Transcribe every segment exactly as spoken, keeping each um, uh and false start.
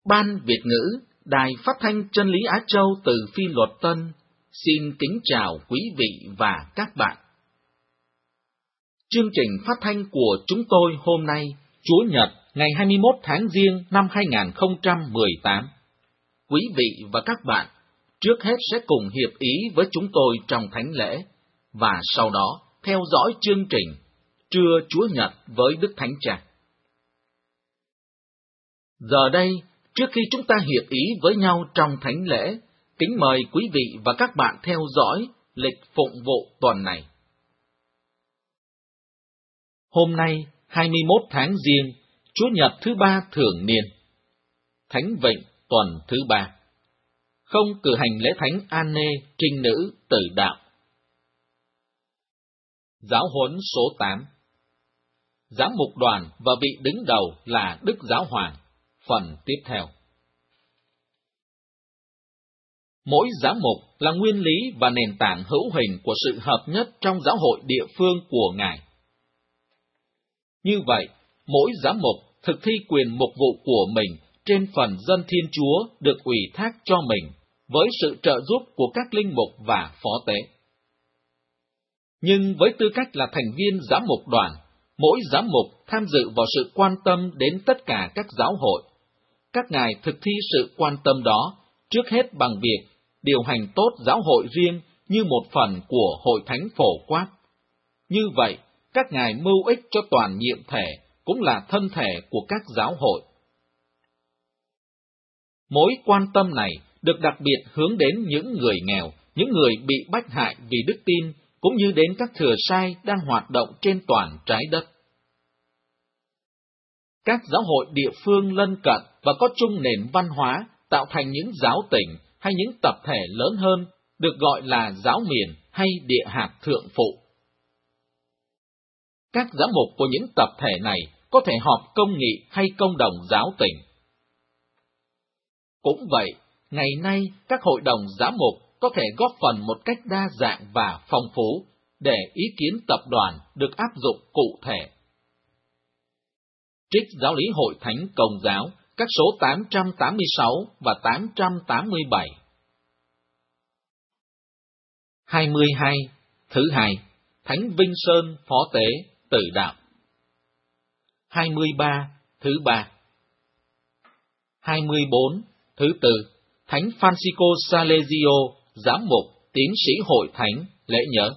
Ban Việt ngữ, Đài Phát thanh Chân lý Á Châu từ Phi Luật Tân, xin kính chào quý vị và các bạn. Chương trình phát thanh của chúng tôi hôm nay, Chúa Nhật, ngày hai mươi mốt tháng Giêng năm hai nghìn không trăm mười tám. Quý vị và các bạn, trước hết sẽ cùng hiệp ý với chúng tôi trong thánh lễ, và sau đó theo dõi chương trình Trưa Chúa Nhật với Đức Thánh Cha. Giờ đây, trước khi chúng ta hiệp ý với nhau trong thánh lễ, kính mời quý vị và các bạn theo dõi lịch phụng vụ tuần này. Hôm nay, hai mươi mốt tháng Giêng, Chúa Nhật thứ ba thường niên. Thánh Vịnh tuần thứ ba. Không cử hành lễ thánh An-nê trinh nữ tử đạo. Giáo huấn số tám. Giám mục đoàn và vị đứng đầu là Đức Giáo Hoàng. Phần tiếp theo. Mỗi giám mục là nguyên lý và nền tảng hữu hình của sự hợp nhất trong giáo hội địa phương của Ngài. Như vậy, mỗi giám mục thực thi quyền mục vụ của mình trên phần dân Thiên Chúa được ủy thác cho mình, với sự trợ giúp của các linh mục và phó tế. Nhưng với tư cách là thành viên giám mục đoàn, mỗi giám mục tham dự vào sự quan tâm đến tất cả các giáo hội. Các ngài thực thi sự quan tâm đó, trước hết bằng việc điều hành tốt giáo hội riêng như một phần của hội thánh phổ quát. Như vậy, các ngài mưu ích cho toàn nhiệm thể, cũng là thân thể của các giáo hội. Mối quan tâm này được đặc biệt hướng đến những người nghèo, những người bị bách hại vì đức tin, cũng như đến các thừa sai đang hoạt động trên toàn trái đất. Các giáo hội địa phương lân cận và có chung nền văn hóa tạo thành những giáo tỉnh hay những tập thể lớn hơn, được gọi là giáo miền hay địa hạt thượng phụ. Các giám mục của những tập thể này có thể họp công nghị hay công đồng giáo tỉnh. Cũng vậy, ngày nay các hội đồng giám mục có thể góp phần một cách đa dạng và phong phú để ý kiến tập đoàn được áp dụng cụ thể. Trích Giáo lý Hội Thánh Công giáo, các số tám trăm tám mươi sáu và tám trăm tám mươi bảy. hai mươi hai. Thứ hai, Thánh Vinh Sơn Phó Tế Tử đạo. hai mươi ba. Thứ ba. hai mươi bốn. Thứ tư, Thánh Francisco Salesio, Giám mục, Tiến sĩ Hội Thánh, lễ nhớ.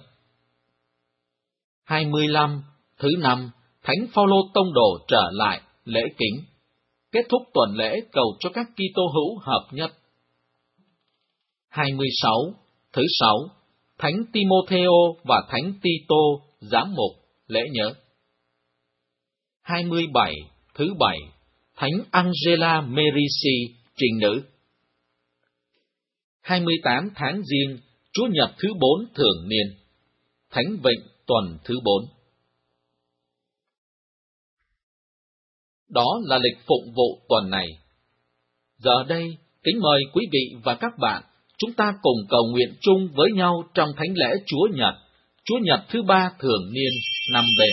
hai mươi lăm. Thứ năm, Thánh Phaolô Tông đồ trở lại, lễ kính. Kết thúc tuần lễ cầu cho các Kitô hữu hợp nhất. hai mươi sáu. Thứ sáu, Thánh Timotheo và Thánh Tito, Giám mục, lễ nhớ. hai mươi bảy. Thứ bảy, Thánh Angela Merici, trinh nữ. hai mươi tám tháng Giêng, Chúa Nhật thứ bốn thường niên. Thánh Vịnh tuần thứ bốn. Đó là lịch phụng vụ tuần này. Giờ đây, kính mời quý vị và các bạn, chúng ta cùng cầu nguyện chung với nhau trong thánh lễ Chúa Nhật, Chúa Nhật thứ ba thường niên năm B.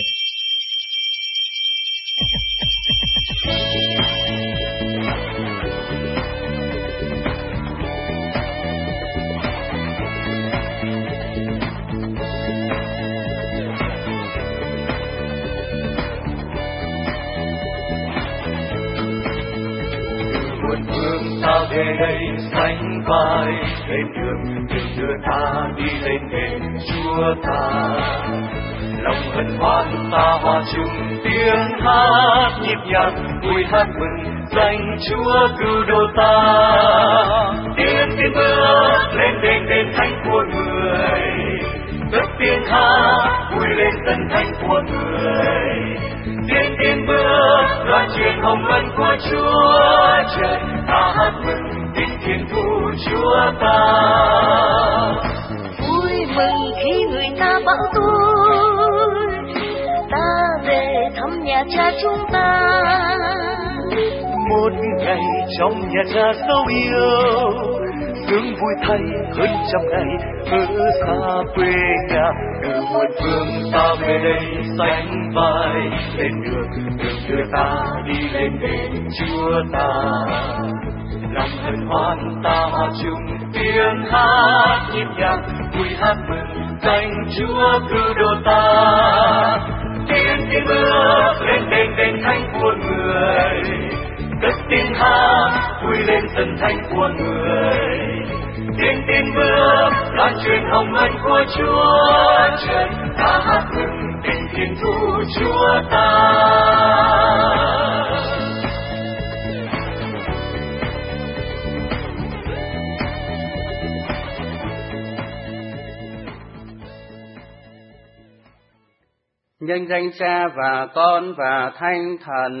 Ta về đây sánh vai lên đường đường đưa ta đi lên đền Chúa ta, lòng hân hoan ta hòa chung tiếng hát nhịp nhàng vui hát mừng danh Chúa cứu độ ta. Tiến tiến bước lên đền đền thánh của người, cất tiếng hát vui lên tân thánh của người. Tiến tiến bước loan truyền hồng ân của Chúa trời, ta hát mừng tin Thiên父Chúa ta. Vui mừng khi người ta bảo tôi, ta về thăm nhà cha chúng ta. Một ngày trong nhà cha dấu yêu, sướng vui thay hơn trăm ngày ở xa quê nhà. Từ muôn phương ta về đây sánh vai lên đường, đường đưa ta đi lên đền Chúa ta. lòng hân hoan ta hòa chung tiếng hát nhịp nhàng vui hát mừng danh Chúa cứu độ ta. Tiên tiến bước lên đền đền thánh của người, cất tiếng hát vui lên sân thánh của người. Tiên tiến bước lan truyền hồng ân của Chúa trời, ta hát mừng tình thiên thu Chúa ta. Nhân danh Cha và Con và Thánh Thần.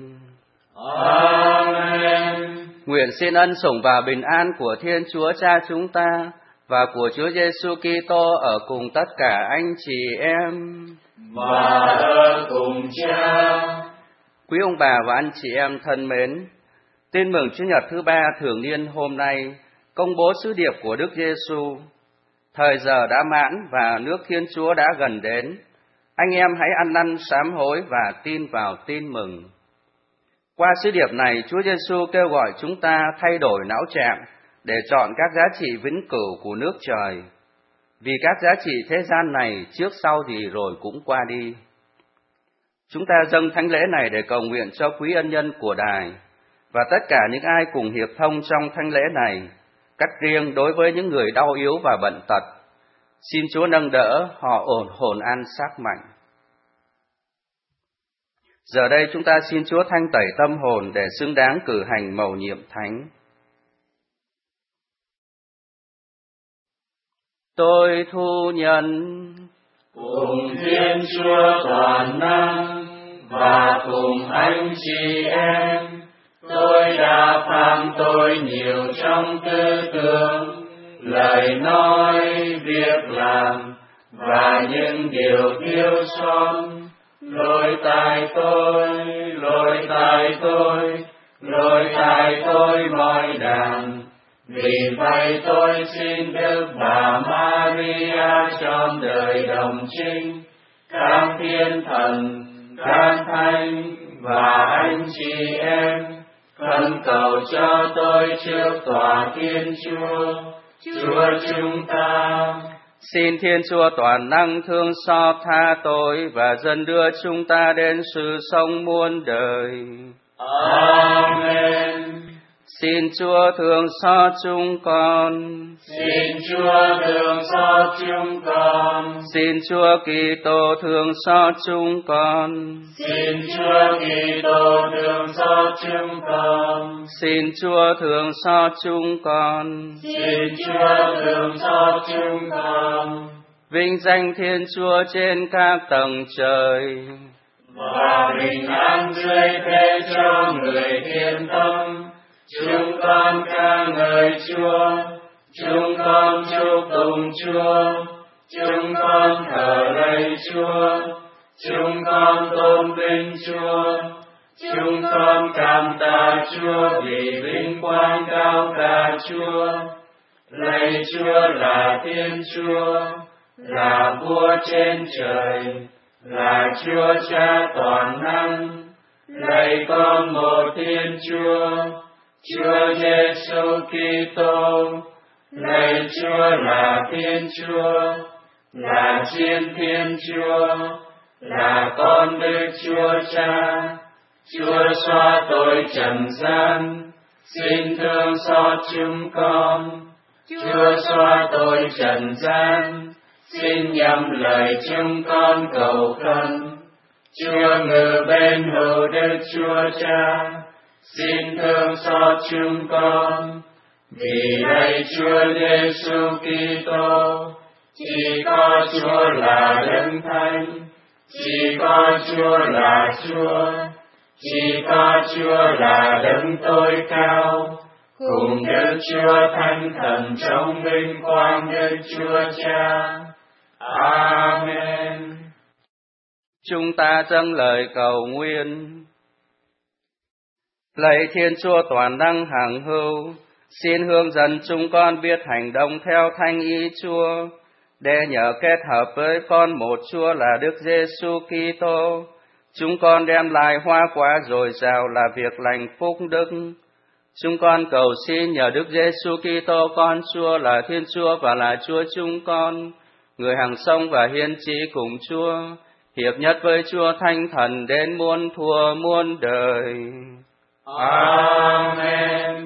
Amen. Nguyện xin ân sủng và bình an của Thiên Chúa Cha chúng ta và của Chúa Giêsu Kitô ở cùng tất cả anh chị em. Và ở cùng Cha. Quý ông bà và anh chị em thân mến, tin mừng Chủ nhật thứ ba thường niên hôm nay công bố sứ điệp của Đức Giêsu. Thời giờ đã mãn và nước Thiên Chúa đã gần đến. Anh em hãy ăn năn sám hối và tin vào tin mừng. Qua sứ điệp này, Chúa Giêsu kêu gọi chúng ta thay đổi não trạng để chọn các giá trị vĩnh cửu của nước trời. Vì các giá trị thế gian này trước sau gì rồi cũng qua đi. Chúng ta dâng thánh lễ này để cầu nguyện cho quý ân nhân của Đài và tất cả những ai cùng hiệp thông trong thánh lễ này, cách riêng đối với những người đau yếu và bệnh tật. Xin Chúa nâng đỡ họ ổn hồn an xác mạnh. Giờ đây chúng ta xin Chúa thanh tẩy tâm hồn để xứng đáng cử hành mầu nhiệm thánh. Tôi thu nhận cùng Thiên Chúa toàn năng và cùng anh chị em, tôi đã phạm tội nhiều trong tư tưởng, lời nói, việc làm và những điều thiếu sót. Lỗi tại tôi, lỗi tại tôi, lỗi tại tôi mọi đàn. Vì vậy tôi xin Đức Bà Maria trọn đời đồng trinh, các thiên thần, các thánh và anh chị em, khẩn cầu cho tôi trước tòa Thiên Chúa, Chúa chúng ta. Xin Thiên Chúa toàn năng thương xót tha tội và dần đưa chúng ta đến sự sống muôn đời. Amen. Xin Chúa thương xót chúng con. Xin Chúa thương xót chúng con. Xin Chúa Kitô thương xót chúng con. Xin Chúa Kitô thương xót chúng con. Xin Chúa thương xót chúng con. Xin Chúa thương xót chúng con. Vinh danh Thiên Chúa trên các tầng trời, và bình an dưới thế cho người thiện tâm. Chúng con ca ngợi Chúa, chúng con chúc tụng Chúa, chúng con thờ lạy Chúa, chúng con tôn vinh Chúa, chúng con cảm tạ Chúa vì vinh quang cao cả Chúa. Lạy Chúa là Thiên Chúa, là Vua trên trời, là Chúa Cha toàn năng. Lạy con một Thiên Chúa, Chúa Giêsu Kitô. Lạy Chúa là Thiên Chúa, là Chiên Thiên Chúa, là con Đức Chúa Cha. Chúa xóa tội trần gian, xin thương xót chúng con. Chúa xóa tội trần gian, xin nhậm lời chúng con cầu khẩn. Chúa ngự bên hữu Đức Chúa Cha, xin thương xót chúng con. Vì lạy Chúa Giêsu Kitô, chỉ có Chúa là Đấng Thánh, chỉ có Chúa là Chúa, chỉ có Chúa là Đấng tối cao, cùng Đức Chúa Thánh Thần trong vinh quang Đức Chúa Cha. Amen. Chúng ta dâng lời cầu nguyện. Lạy Thiên Chúa toàn năng hằng hữu, xin hướng dẫn chúng con biết hành động theo thánh ý Chúa, để nhờ kết hợp với con một Chúa là Đức Giêsu Kitô, chúng con đem lại hoa quả dồi dào là việc lành phúc đức. Chúng con cầu xin nhờ Đức Giêsu Kitô con Chúa là Thiên Chúa và là Chúa chúng con, người hằng sống và hiến chí cùng Chúa, hiệp nhất với Chúa Thánh Thần đến muôn thuở muôn đời. Amen.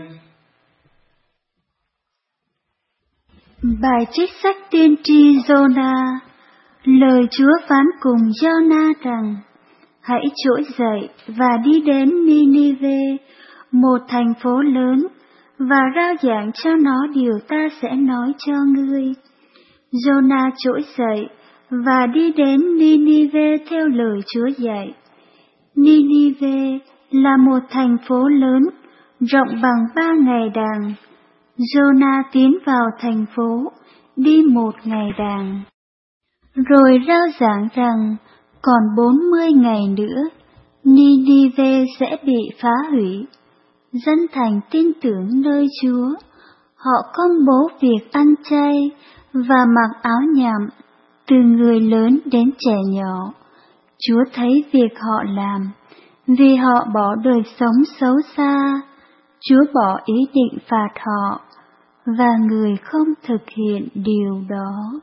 Bài trích sách tiên tri Giô-na. Lời Chúa phán cùng Giô-na rằng: Hãy trỗi dậy và đi đến Ni-ni-vê, một thành phố lớn, và rao giảng cho nó điều ta sẽ nói cho ngươi. Giô-na trỗi dậy và đi đến Ni-ni-vê theo lời Chúa dạy. Ni-ni-vê là một thành phố lớn, rộng bằng ba ngày đàng. Giô-na tiến vào thành phố, đi một ngày đàng. Rồi rao giảng rằng, còn bốn mươi ngày nữa, Ni-ni-vê sẽ bị phá hủy. Dân thành tin tưởng nơi Chúa, họ công bố việc ăn chay và mặc áo nhặm, từ người lớn đến trẻ nhỏ. Chúa thấy việc họ làm, vì họ bỏ đời sống xấu xa. Chúa bỏ ý định phạt họ, và người không thực hiện điều đó.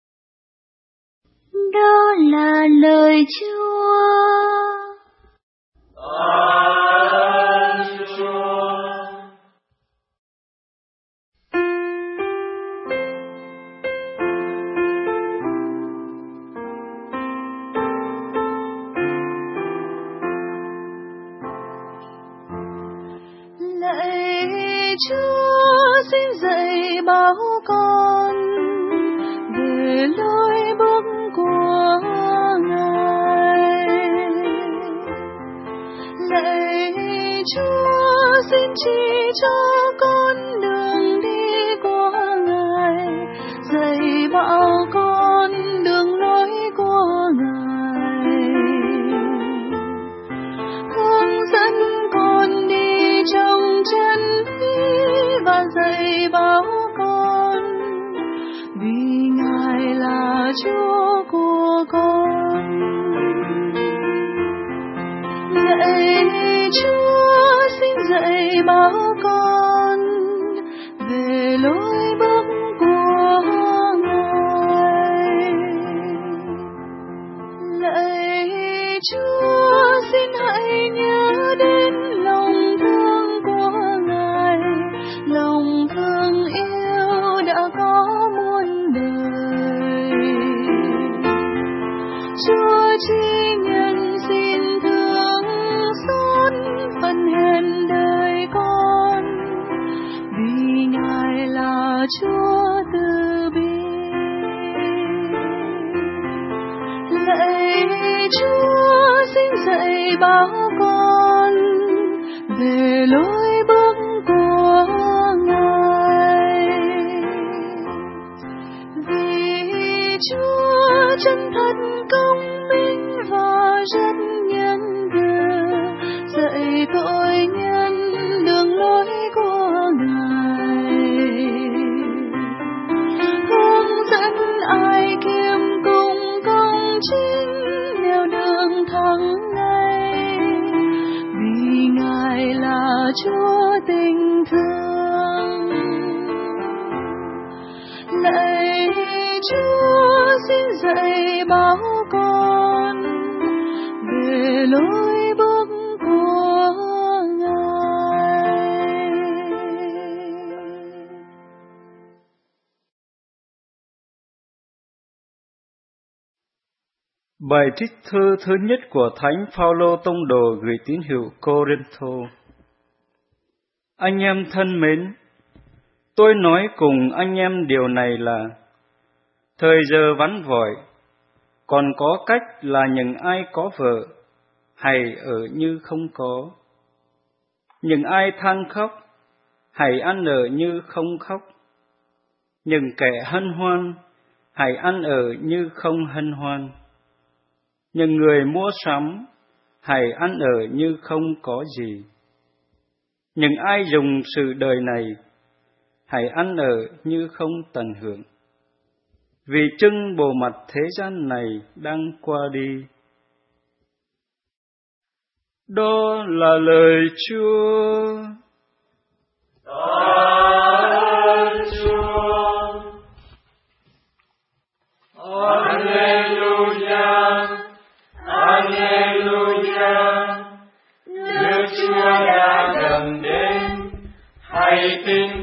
Đó là lời Chúa. Ơn Chúa. Lạy Chúa, xin dạy bảo con về lối bước của Ngài. Lạy Chúa, xin chỉ cho con đường đi của Ngài, dạy bảo con đường lối của Ngài, hướng dẫn con đi trong chân lý và dạy bảo con, vì Ngài là Chúa của con. Lạy Chúa, xin dạy bảo con về lối bước của Ngài. Lạy Chúa, xin hãy nhớ đến lòng thương của Ngài, lòng thương yêu đã có muôn đời. Chúa chi nhân xin thương xót phần hèn đời con, vì Ngài là Chúa từ bi. Lạy Chúa, xin dạy bảo con về lối bước của Ngài, vì Chúa chân thật công minh và rất nhân từ, dạy tội nhân đường lối của Ngài, hướng dẫn ai kiêm cung công chính theo đường thắng ngay, vì Ngài là Chúa tình thương. Lạy Chúa, xin dạy bảo con về lối bước của Ngài. Bài trích thư thứ nhất của Thánh Phaolô tông đồ gửi tín hữu Cô-rinh-thô. Anh em thân mến, tôi nói cùng anh em điều này là thời giờ vắn vỏi, còn có cách là những ai có vợ, hãy ở như không có. Những ai than khóc, hãy ăn ở như không khóc. Những kẻ hân hoan, hãy ăn ở như không hân hoan. Những người mua sắm, hãy ăn ở như không có gì. Những ai dùng sự đời này, hãy ăn ở như không tận hưởng. Vì chưng bộ mặt thế gian này đang qua đi. Đó là lời Chúa.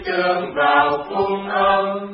thương vào phúc âm.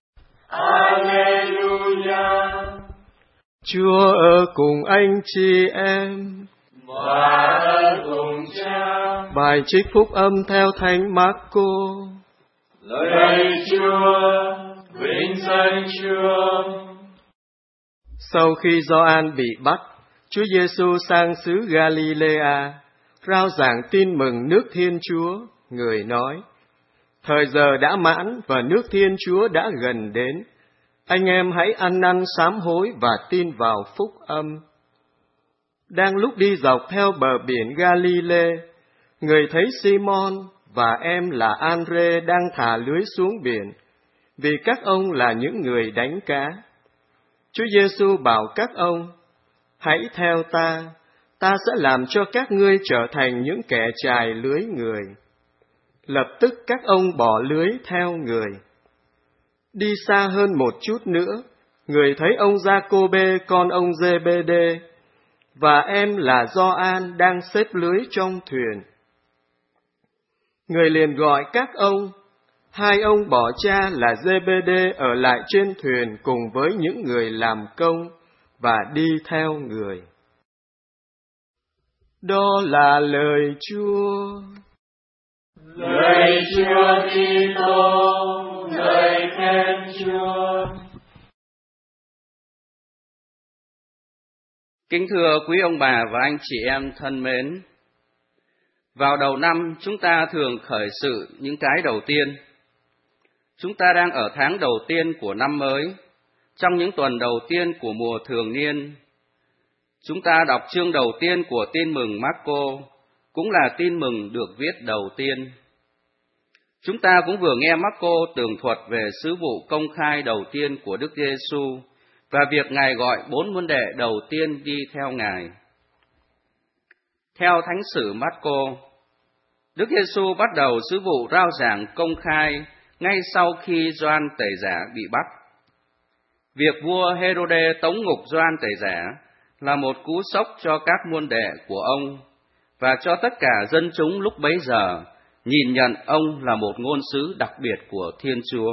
Alleluia. Chúa ở cùng anh chị em và ở cùng Cha. Bài trích phúc âm theo Thánh Marco. Lạy Chúa, vinh danh Chúa. Sau khi Gioan bị bắt, Chúa Giêsu sang xứ Galilea, rao giảng tin mừng nước Thiên Chúa. Người nói: thời giờ đã mãn và nước Thiên Chúa đã gần đến. Anh em hãy ăn năn sám hối và tin vào phúc âm. Đang lúc đi dọc theo bờ biển Galilee, người thấy Simon và em là Andre đang thả lưới xuống biển, vì các ông là những người đánh cá. Chúa Giêsu bảo các ông: hãy theo ta, ta sẽ làm cho các ngươi trở thành những kẻ chài lưới người. Lập tức các ông bỏ lưới theo người. Đi xa hơn một chút nữa, người thấy ông Gia-cô-bê con ông Giê-bê-đê và em là Gioan đang xếp lưới trong thuyền. Người liền gọi các ông. Hai ông bỏ cha là Giê-bê-đê ở lại trên thuyền cùng với những người làm công và đi theo người. Đó là lời Chúa. Lạy Chúa Kitô, ngợi khen Chúa. Kính thưa quý ông bà và anh chị em thân mến, vào đầu năm chúng ta thường khởi sự những cái đầu tiên. Chúng ta đang ở tháng đầu tiên của năm mới, trong những tuần đầu tiên của mùa thường niên. Chúng ta đọc chương đầu tiên của tin mừng Marco, cũng là tin mừng được viết đầu tiên. Chúng ta cũng vừa nghe Marco tường thuật về sứ vụ công khai đầu tiên của Đức Giêsu và việc Ngài gọi bốn môn đệ đầu tiên đi theo Ngài. Theo Thánh sử Marco, Đức Giêsu bắt đầu sứ vụ rao giảng công khai ngay sau khi Gioan Tẩy Giả bị bắt. Việc vua Hê-rô-đê tống ngục Gioan Tẩy Giả là một cú sốc cho các môn đệ của ông và cho tất cả dân chúng lúc bấy giờ nhìn nhận ông là một ngôn sứ đặc biệt của Thiên Chúa.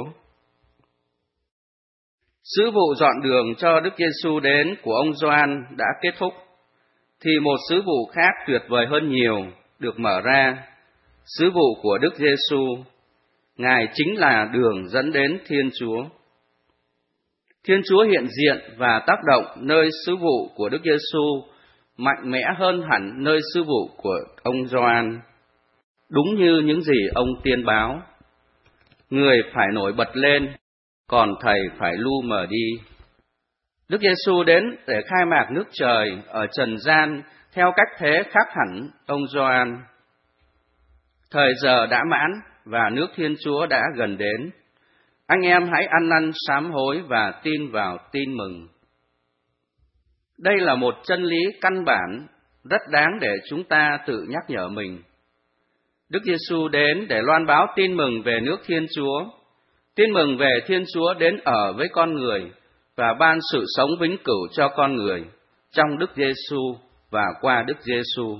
Sứ vụ dọn đường cho Đức Giêsu đến của ông Gioan đã kết thúc, thì một sứ vụ khác tuyệt vời hơn nhiều được mở ra, sứ vụ của Đức Giêsu. Ngài chính là đường dẫn đến Thiên Chúa. Thiên Chúa hiện diện và tác động nơi sứ vụ của Đức Giêsu mạnh mẽ hơn hẳn nơi sứ vụ của ông Gioan. Đúng như những gì ông tiên báo, người phải nổi bật lên, còn thầy phải lu mờ đi. Đức Giêsu đến để khai mạc nước trời ở trần gian theo cách thế khác hẳn ông Gioan. Thời giờ đã mãn và nước Thiên Chúa đã gần đến. Anh em hãy ăn năn sám hối và tin vào tin mừng. Đây là một chân lý căn bản rất đáng để chúng ta tự nhắc nhở mình. Đức Giêsu đến để loan báo tin mừng về nước Thiên Chúa, tin mừng về Thiên Chúa đến ở với con người và ban sự sống vĩnh cửu cho con người trong Đức Giêsu và qua Đức Giêsu.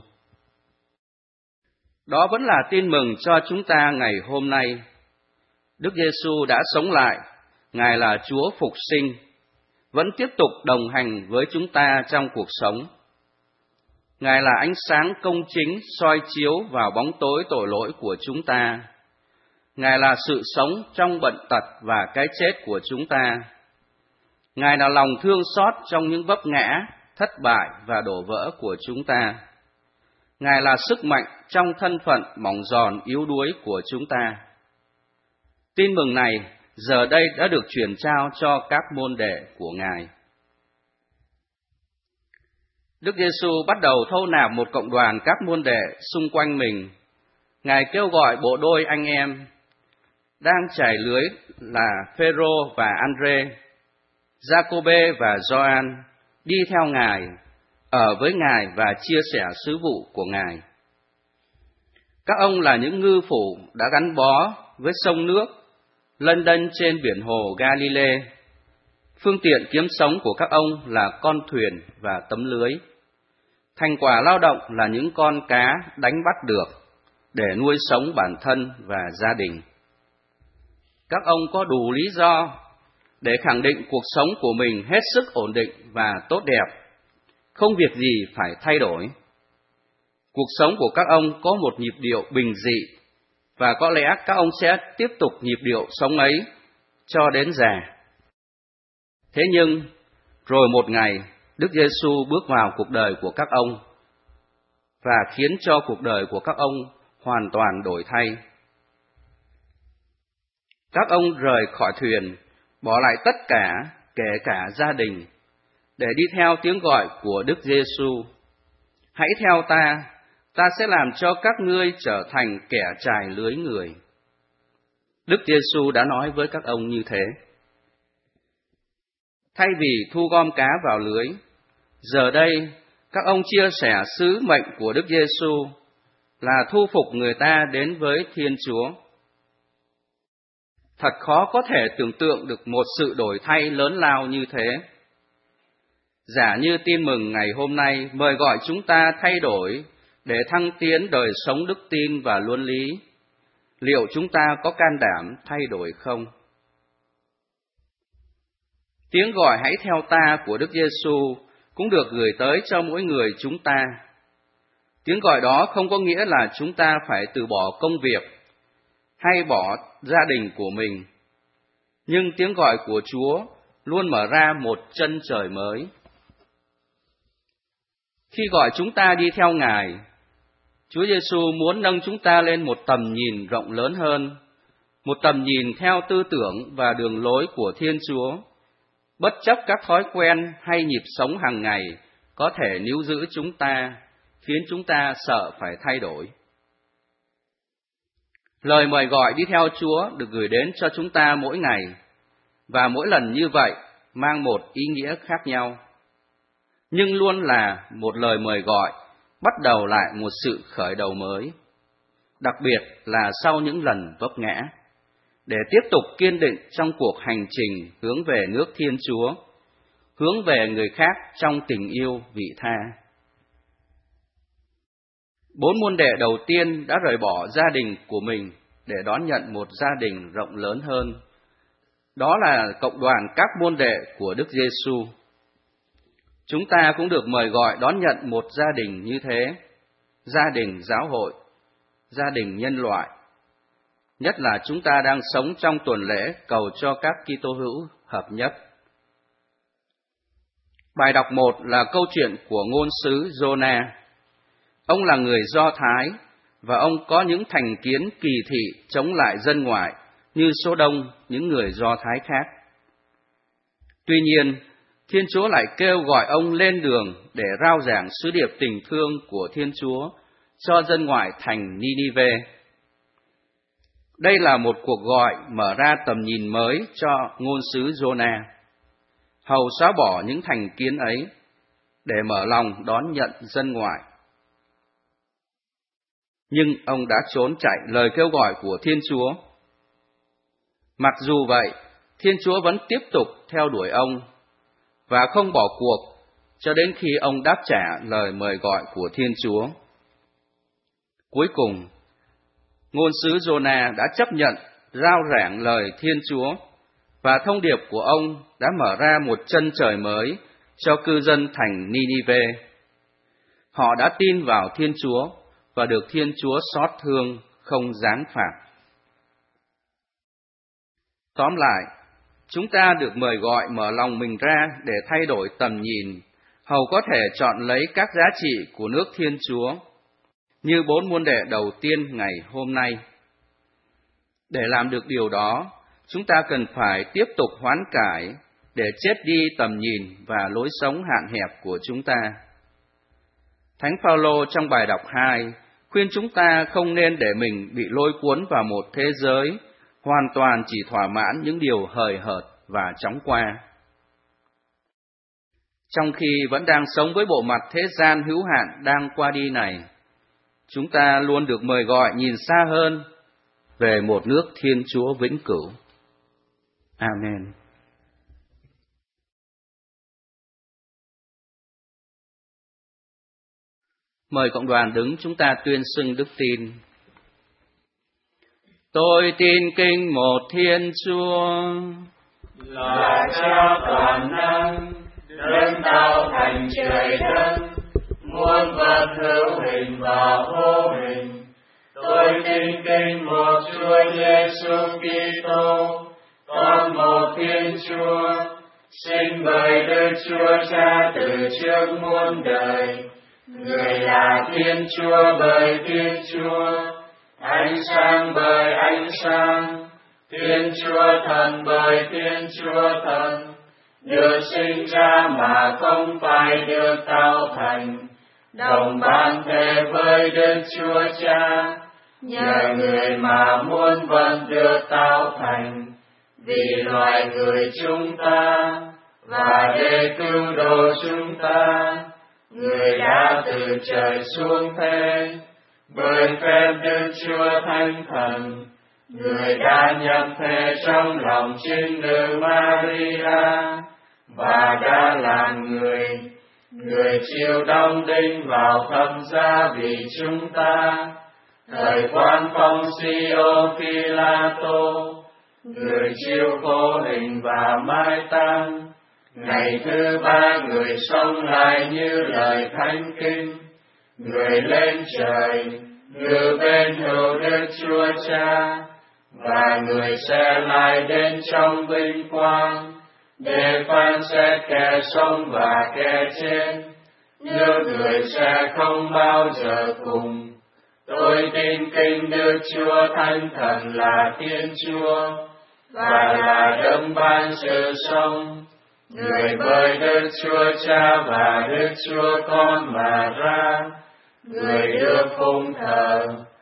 Đó vẫn là tin mừng cho chúng ta ngày hôm nay. Đức Giêsu đã sống lại, Ngài là Chúa phục sinh, vẫn tiếp tục đồng hành với chúng ta trong cuộc sống. Ngài là ánh sáng công chính soi chiếu vào bóng tối tội lỗi của chúng ta. Ngài là sự sống trong bệnh tật và cái chết của chúng ta. Ngài là lòng thương xót trong những vấp ngã, thất bại và đổ vỡ của chúng ta. Ngài là sức mạnh trong thân phận mỏng giòn yếu đuối của chúng ta. Tin mừng này giờ đây đã được truyền trao cho các môn đệ của Ngài. Đức Giêsu bắt đầu thâu nạp một cộng đoàn các môn đệ xung quanh mình. Ngài kêu gọi bộ đôi anh em đang chài lưới là Phêrô và Andre, Gia-cô-bê và Gioan đi theo Ngài, ở với Ngài và chia sẻ sứ vụ của Ngài. Các ông là những ngư phủ đã gắn bó với sông nước, lênh đênh trên biển hồ Galilee. Phương tiện kiếm sống của các ông là con thuyền và tấm lưới. Thành quả lao động là những con cá đánh bắt được để nuôi sống bản thân và gia đình. các ông có đủ lý do để khẳng định cuộc sống của mình hết sức ổn định và tốt đẹp, không việc gì phải thay đổi. Cuộc sống của các ông có một nhịp điệu bình dị, và có lẽ các ông sẽ tiếp tục nhịp điệu sống ấy cho đến già. Thế nhưng, rồi một ngày, Đức Giêsu bước vào cuộc đời của các ông và khiến cho cuộc đời của các ông hoàn toàn đổi thay. Các ông rời khỏi thuyền, bỏ lại tất cả, kể cả gia đình, để đi theo tiếng gọi của Đức Giêsu. Hãy theo ta, ta sẽ làm cho các ngươi trở thành kẻ chài lưới người. Đức Giêsu đã nói với các ông như thế. Thay vì thu gom cá vào lưới, giờ đây các ông chia sẻ sứ mệnh của Đức Giêsu là thu phục người ta đến với Thiên Chúa. Thật khó có thể tưởng tượng được một sự đổi thay lớn lao như thế. Giả như tin mừng ngày hôm nay mời gọi chúng ta thay đổi để thăng tiến đời sống đức tin và luân lý, liệu chúng ta có can đảm thay đổi không? Tiếng gọi hãy theo ta của Đức Giêsu cũng được gửi tới cho mỗi người chúng ta. Tiếng gọi đó không có nghĩa là chúng ta phải từ bỏ công việc hay bỏ gia đình của mình. Nhưng tiếng gọi của Chúa luôn mở ra một chân trời mới. Khi gọi chúng ta đi theo Ngài, Chúa Giêsu muốn nâng chúng ta lên một tầm nhìn rộng lớn hơn, một tầm nhìn theo tư tưởng và đường lối của Thiên Chúa, bất chấp các thói quen hay nhịp sống hàng ngày có thể níu giữ chúng ta, khiến chúng ta sợ phải thay đổi. Lời mời gọi đi theo Chúa được gửi đến cho chúng ta mỗi ngày, và mỗi lần như vậy mang một ý nghĩa khác nhau, nhưng luôn là một lời mời gọi bắt đầu lại một sự khởi đầu mới, đặc biệt là sau những lần vấp ngã, để tiếp tục kiên định trong cuộc hành trình hướng về nước Thiên Chúa, hướng về người khác trong tình yêu vị tha. Bốn môn đệ đầu tiên đã rời bỏ gia đình của mình để đón nhận một gia đình rộng lớn hơn. Đó là cộng đoàn các môn đệ của Đức Giêsu. Chúng ta cũng được mời gọi đón nhận một gia đình như thế, gia đình giáo hội, gia đình nhân loại. Nhất là chúng ta đang sống trong tuần lễ cầu cho các Kitô hữu hợp nhất. Bài đọc một là câu chuyện của ngôn sứ Giô-na. Ông là người Do Thái, và ông có những thành kiến kỳ thị chống lại dân ngoại như số đông những người Do Thái khác. Tuy nhiên, Thiên Chúa lại kêu gọi ông lên đường để rao giảng sứ điệp tình thương của Thiên Chúa cho dân ngoại thành Ninive. Đây là một cuộc gọi mở ra tầm nhìn mới cho ngôn sứ Giô-na, hầu xóa bỏ những thành kiến ấy để mở lòng đón nhận dân ngoại. Nhưng ông đã trốn chạy lời kêu gọi của Thiên Chúa. Mặc dù vậy, Thiên Chúa vẫn tiếp tục theo đuổi ông và không bỏ cuộc cho đến khi ông đáp trả lời mời gọi của Thiên Chúa. Cuối cùng, ngôn sứ Giô-na đã chấp nhận rao giảng lời Thiên Chúa, và thông điệp của ông đã mở ra một chân trời mới cho cư dân thành Ninive. Họ đã tin vào Thiên Chúa và được Thiên Chúa xót thương, không giáng phạt. Tóm lại, chúng ta được mời gọi mở lòng mình ra để thay đổi tầm nhìn, hầu có thể chọn lấy các giá trị của nước Thiên Chúa, như bốn môn đệ đầu tiên ngày hôm nay. Để làm được điều đó, chúng ta cần phải tiếp tục hoán cải để chết đi tầm nhìn và lối sống hạn hẹp của chúng ta. Thánh Phaolô trong bài đọc hai khuyên chúng ta không nên để mình bị lôi cuốn vào một thế giới hoàn toàn chỉ thỏa mãn những điều hời hợt và chóng qua. Trong khi vẫn đang sống với bộ mặt thế gian hữu hạn đang qua đi này, chúng ta luôn được mời gọi nhìn xa hơn về một nước Thiên Chúa vĩnh cửu. Amen. Mời cộng đoàn đứng, chúng ta tuyên xưng đức tin. Tôi tin kinh một Thiên Chúa, là Cha toàn năng, đấng tạo thành trời đất, muôn vật hữu hình và vô hình. Tôi tin kinh một Chúa Giêsu Kitô, con một Thiên Chúa, sinh bởi Đức Chúa Cha từ trước muôn đời. Người là Thiên Chúa bởi Thiên Chúa, ánh sáng bởi ánh sáng, Thiên Chúa Thần bởi Thiên Chúa Thần, được sinh ra mà không phải được tạo thành, đồng ban thể với Đức Chúa Cha, nhờ người mà muôn vật được tạo thành, vì loài người chúng ta, và để cứu độ chúng ta, người đã từ trời xuống thế, bởi phép Đức Chúa Thánh Thần, người đã nhập thể trong lòng trinh nữ Maria, và đã làm người, người chịu đóng đinh vào thập giá vì chúng ta. Thời quan phong Sio Phi-la-tô, người chịu khổ hình và mai táng. Ngày thứ ba người sống lại như lời thánh kinh, người lên trời, ngự bên hữu Đức Chúa Cha, và người sẽ lại đến trong vinh quang, để phán xét kẻ sống và kẻ chết, nước người sẽ không bao giờ cùng. Tôi tin kinh Đức Chúa Thánh Thần là Thiên Chúa, và là đấng ban sự sống, người bởi Đức Chúa Cha và Đức Chúa Con mà ra, người được phụng thờ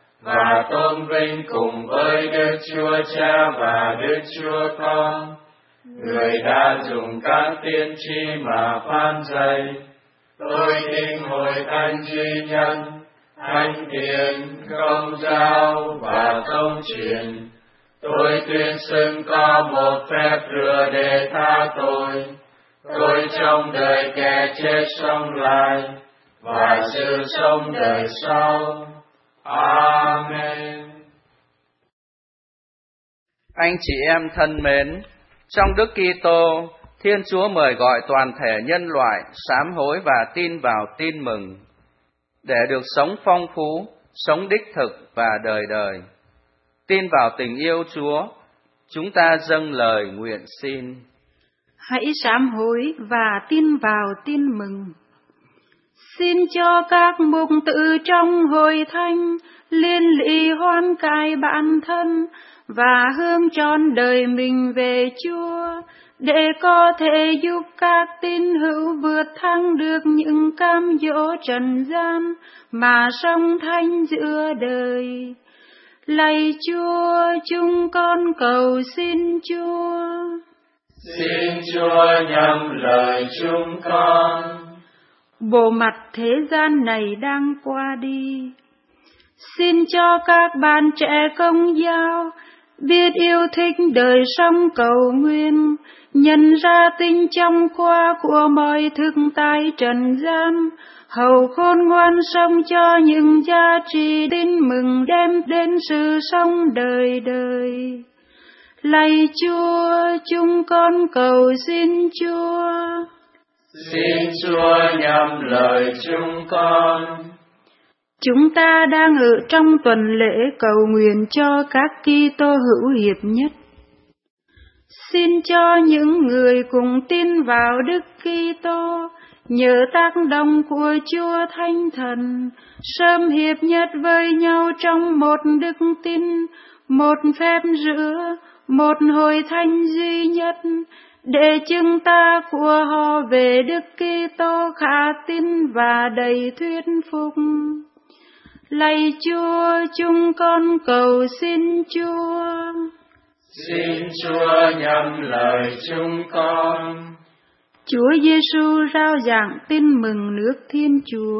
và tôn vinh cùng với Đức Chúa Cha và Đức Chúa Con, người đã dùng các tiên tri mà phán dạy. Tôi tin hội thánh duy nhân, thánh thiện, công giáo và công truyền. Tôi tuyên xưng có một phép rửa để tha tội. Tôi trong đời kẻ chết sống lại, và sự sống đời sau. Amen. Anh chị em thân mến, trong Đức Kitô, Thiên Chúa mời gọi toàn thể nhân loại sám hối và tin vào tin mừng, để được sống phong phú, sống đích thực và đời đời. Tin vào tình yêu Chúa, chúng ta dâng lời nguyện xin. Hãy sám hối và tin vào tin mừng. Xin cho các mục tử trong hội thánh liên lụy hoan cải bản thân và hướng trọn đời mình về Chúa, để có thể giúp các tín hữu vượt thắng được những cám dỗ trần gian mà sống thánh giữa đời. Lạy Chúa, chúng con cầu xin Chúa. Xin Chúa nhắm lời chúng con. Bộ mặt thế gian này đang qua đi. Xin cho các bạn trẻ công giáo biết yêu thích đời sống cầu nguyện, nhận ra tính trong khoa của mọi thực tại trần gian, hầu khôn ngoan sống cho những giá trị tin mừng đem đến sự sống đời đời. Lạy Chúa, chúng con cầu xin Chúa. Xin Chúa nhắm lời chúng con. Chúng ta đang ở trong tuần lễ cầu nguyện cho các Kitô hữu hiệp nhất. Xin cho những người cùng tin vào Đức Kitô, nhờ tác động của Chúa Thánh Thần, sớm hiệp nhất với nhau trong một đức tin, một phép rửa, một hội thánh duy nhất, để chứng ta của họ về Đức Kitô khả tin và đầy thuyết phục. Lạy Chúa, chúng con cầu xin Chúa. Xin Chúa nhắm lời chúng con. Chúa Giêsu rao giảng tin mừng nước Thiên Chúa.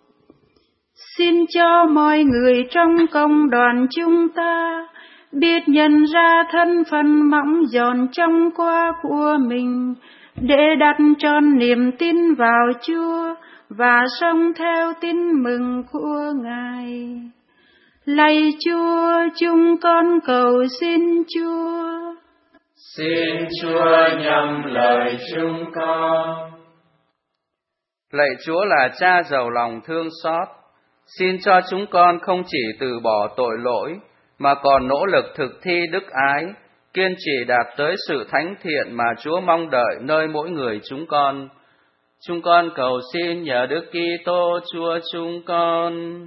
Xin cho mọi người trong cộng đoàn chúng ta biết nhận ra thân phận mỏng giòn trong qua của mình, để đặt trọn niềm tin vào Chúa và sống theo tin mừng của Ngài. Lạy Chúa, chúng con cầu xin Chúa. Xin Chúa nhầm lời chúng con. Lạy Chúa là Cha giàu lòng thương xót, xin cho chúng con không chỉ từ bỏ tội lỗi, mà còn nỗ lực thực thi đức ái, kiên trì đạt tới sự thánh thiện mà Chúa mong đợi nơi mỗi người chúng con. Chúng con cầu xin nhờ Đức Kitô Chúa chúng con.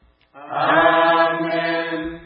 Amen.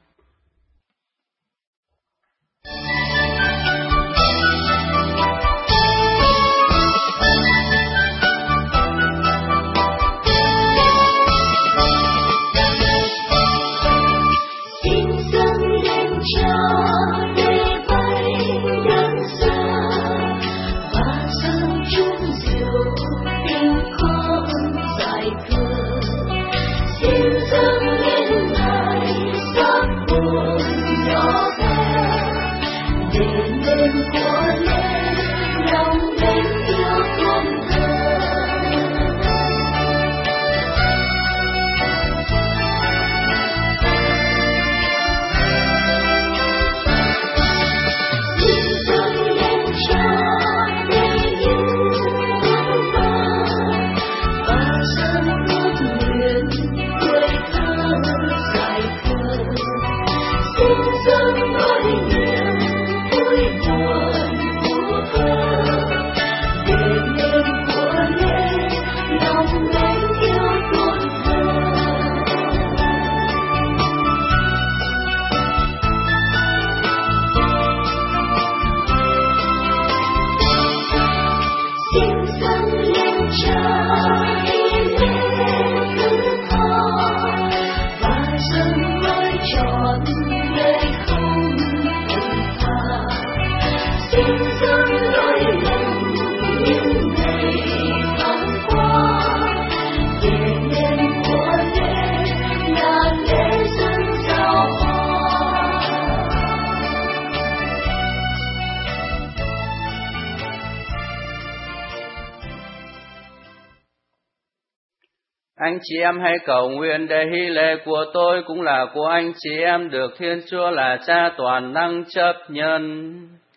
Anh chị em hãy cầu nguyện để hy lễ của tôi cũng là của anh chị em được Thiên Chúa là Cha toàn năng chấp nhận.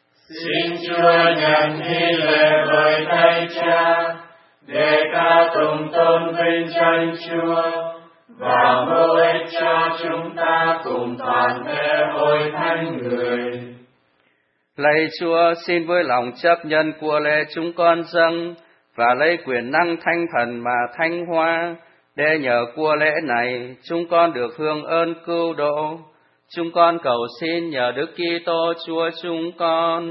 Xin Chúa nhận hy lễ với tay Cha, để ca tụng tôn vinh danh Chúa, và hữu ích cho chúng ta cùng toàn thể hội thánh người. Lạy Chúa, xin với lòng chấp nhận của lễ chúng con dâng, và lấy quyền năng thánh thần mà thánh hóa, để nhờ của lễ này chúng con được hưởng ơn cứu độ. Chúng con cầu xin nhờ Đức Kitô Chúa chúng con.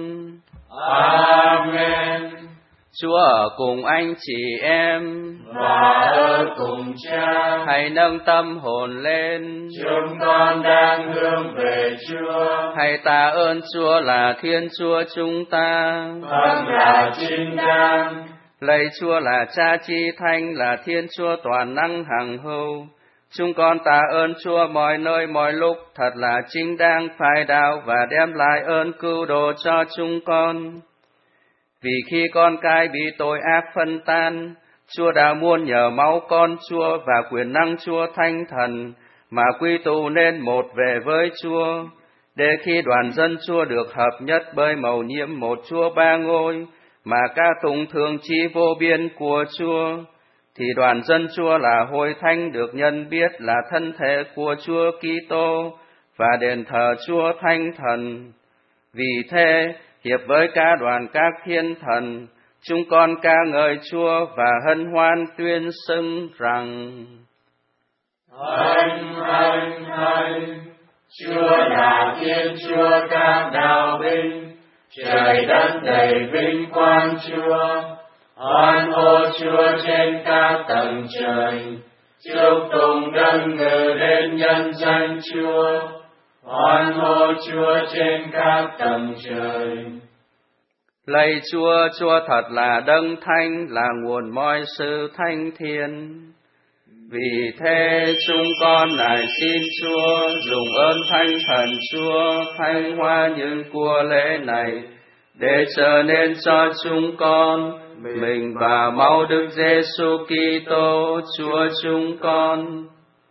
Amen. Chúa ở cùng anh chị em, và ở cùng Cha. Hãy nâng tâm hồn lên, chúng con đang hướng về Chúa. Hãy tạ ơn Chúa là Thiên Chúa chúng ta, Thật là chính đáng. Lạy Chúa là Cha Chi Thánh, là Thiên Chúa toàn năng hằng hữu. Chúng con tạ ơn Chúa mọi nơi mọi lúc, thật là chính đáng phải đạo và đem lại ơn cứu độ cho chúng con. Vì khi con cái bị tội ác phân tan, Chúa đã muốn nhờ máu con Chúa và quyền năng Chúa Thánh Thần mà quy tụ nên một về với Chúa, để khi đoàn dân Chúa được hợp nhất bởi mầu nhiệm một Chúa ba ngôi, mà ca tụng thường chi vô biên của Chúa, thì đoàn dân Chúa là hội thánh được nhân biết là thân thể của Chúa Kitô và đền thờ Chúa Thánh Thần. Vì thế, hiệp với cả đoàn các thiên thần, chúng con ca ngợi Chúa và hân hoan tuyên xưng rằng: Thánh, thánh, thánh, Chúa là Thiên Chúa các đạo binh, trời đất đầy vinh quang Chúa. Hoan hô Chúa trên các tầng trời, chúc tụng đấng ngự đến nhân danh Chúa. Hoan hô Chúa trên các tầng trời. Lạy Chúa, Chúa thật là đấng thánh, là nguồn mọi sự thánh thiện. Vì thế chúng con lại xin Chúa dùng ơn Thánh Thần Chúa thánh hóa những của lễ này, để trở nên cho chúng con mình và máu Đức Giêsu Kitô Chúa chúng con.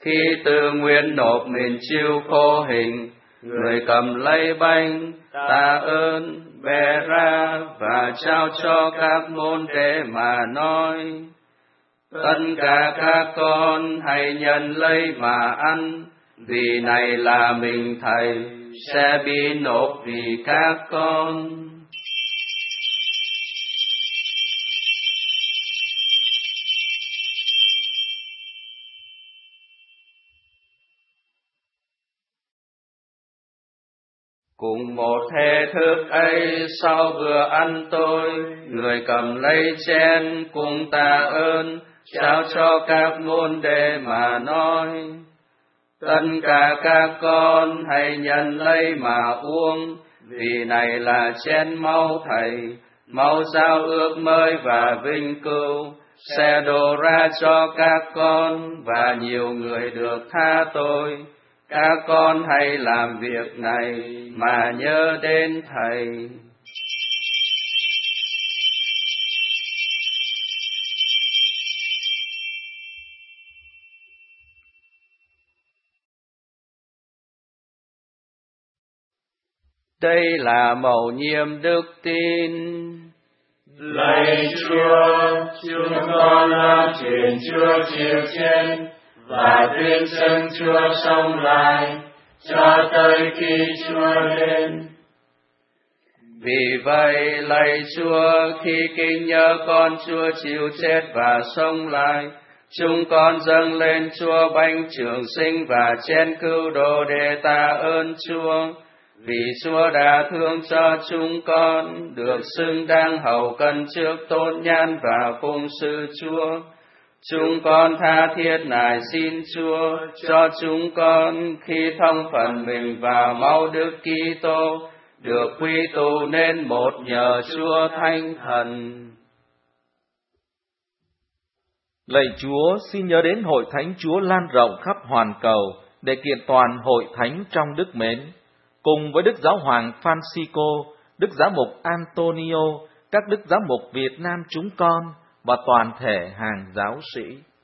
Khi tự nguyện nộp mình chịu khổ hình, người cầm lấy bánh, tạ ơn, bẻ ra và trao cho các môn đệ mà nói: tất cả các con hãy nhận lấy mà ăn, vì này là mình Thầy sẽ bị nộp vì các con. Cùng một thể thức ấy, sau bữa ăn tối, người cầm lấy chén cùng tạ ơn, trao cho các môn đệ mà nói: tất cả các con hãy nhận lấy mà uống, vì này là chén máu Thầy, máu giao ước mới và vinh cửu, sẽ đổ ra cho các con và nhiều người được tha tội. Các con hãy làm việc này mà nhớ đến Thầy. Đây là mầu nhiệm đức tin. Lạy Chúa, chúng con lo truyền Chúa chịu chết và tuyên xưng Chúa sống lại cho tới khi Chúa đến. Vì vậy, lạy Chúa, khi kính nhớ con Chúa chịu chết và sống lại, chúng con dâng lên Chúa bánh trường sinh và chén cứu độ để tạ ơn Chúa. Vì Chúa đã thương cho chúng con, được xứng đáng hầu cân trước tôn nhan và phụng sự Chúa. Chúng con tha thiết nài xin Chúa cho chúng con khi thông phần mình vào máu Đức Kitô, được quy tụ nên một nhờ Chúa Thánh Thần. Lạy Chúa, xin nhớ đến hội thánh Chúa lan rộng khắp hoàn cầu để kiện toàn hội thánh trong đức mến, cùng với Đức Giáo hoàng Francisco, Đức Giám mục Antonio, các Đức Giám mục Việt Nam chúng con và toàn thể hàng giáo sĩ.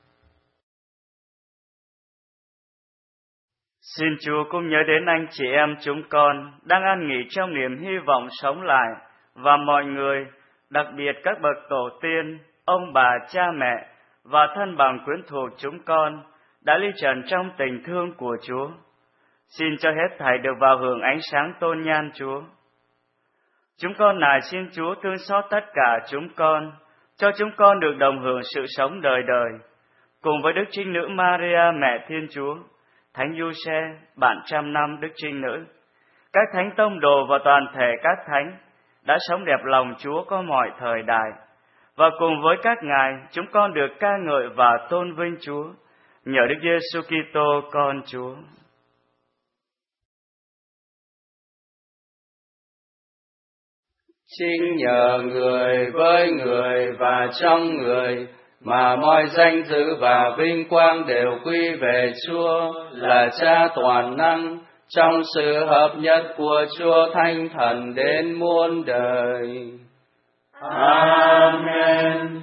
Xin Chúa cũng nhớ đến anh chị em chúng con đang an nghỉ trong niềm hy vọng sống lại, và mọi người, đặc biệt các bậc tổ tiên, ông bà, cha mẹ và thân bằng quyến thuộc chúng con đã ly trần trong tình thương của Chúa. Xin cho hết thảy được vào hưởng ánh sáng tôn nhan Chúa. Chúng con nài xin Chúa thương xót tất cả chúng con, cho chúng con được đồng hưởng sự sống đời đời, cùng với Đức Trinh Nữ Maria Mẹ Thiên Chúa, Thánh Giuse, bạn trăm năm Đức Trinh Nữ, các thánh tông đồ và toàn thể các thánh đã sống đẹp lòng Chúa có mọi thời đại, và cùng với các ngài chúng con được ca ngợi và tôn vinh Chúa nhờ Đức Giêsu Kitô con Chúa. Chính nhờ người với người và trong người mà mọi danh dự và vinh quang đều quy về Chúa là Cha toàn năng, trong sự hợp nhất của Chúa Thánh Thần đến muôn đời. Amen.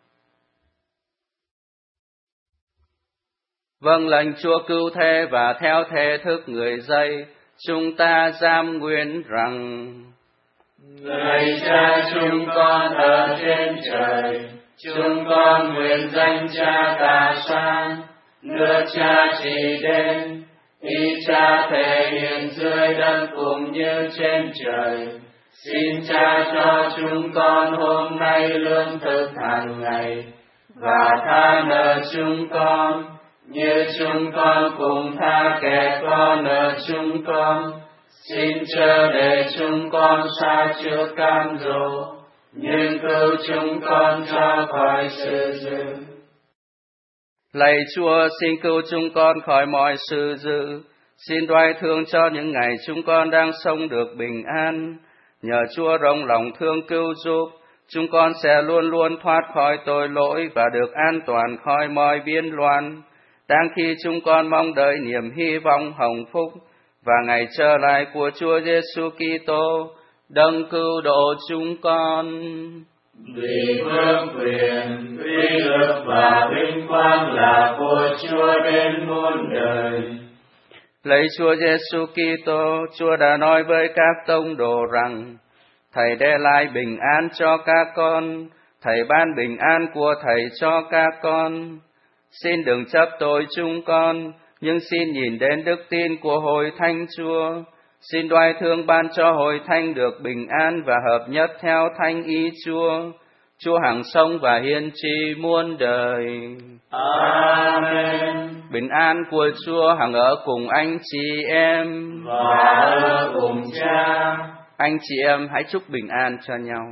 Vâng lệnh Chúa cứu thế và theo thể thức người dạy, chúng ta giam nguyện rằng: Lạy Cha chúng con ở trên trời, chúng con nguyện danh Cha tà sáng, nước Cha trị đến, ý Cha thể hiện dưới đất cũng như trên trời. Xin Cha cho chúng con hôm nay lương thực hàng ngày, và tha nợ chúng con, như chúng con cũng tha kẻ có nợ chúng con. Xin chớ để chúng con sa trước cam dỗ, nhưng cứu chúng con ra khỏi sự dữ. Lạy Chúa, xin cứu chúng con khỏi mọi sự dữ. Xin đoái thương cho những ngày chúng con đang sống được bình an. Nhờ Chúa rộng lòng thương cứu giúp, chúng con sẽ luôn luôn thoát khỏi tội lỗi và được an toàn khỏi mọi biên loạn. Đang khi chúng con mong đợi niềm hy vọng hồng phúc và ngày trở lại của Chúa Giêsu Kitô, đấng cứu độ chúng con. Vì vương quyền, uy lực và vinh quang là của Chúa đến muôn đời. Lạy Chúa Giêsu Kitô, Chúa đã nói với các tông đồ rằng: Thầy để lại bình an cho các con, Thầy ban bình an của Thầy cho các con. Xin đừng chấp tội chúng con, nhưng xin nhìn đến đức tin của Hội Thánh Chúa. Xin đoái thương ban cho Hội Thánh được bình an và hợp nhất theo thánh ý Chúa. Chúa hằng sống và hiên tri muôn đời. Amen. Bình an của Chúa hằng ở cùng anh chị em và ở cùng Cha. Anh chị em hãy chúc bình an cho nhau.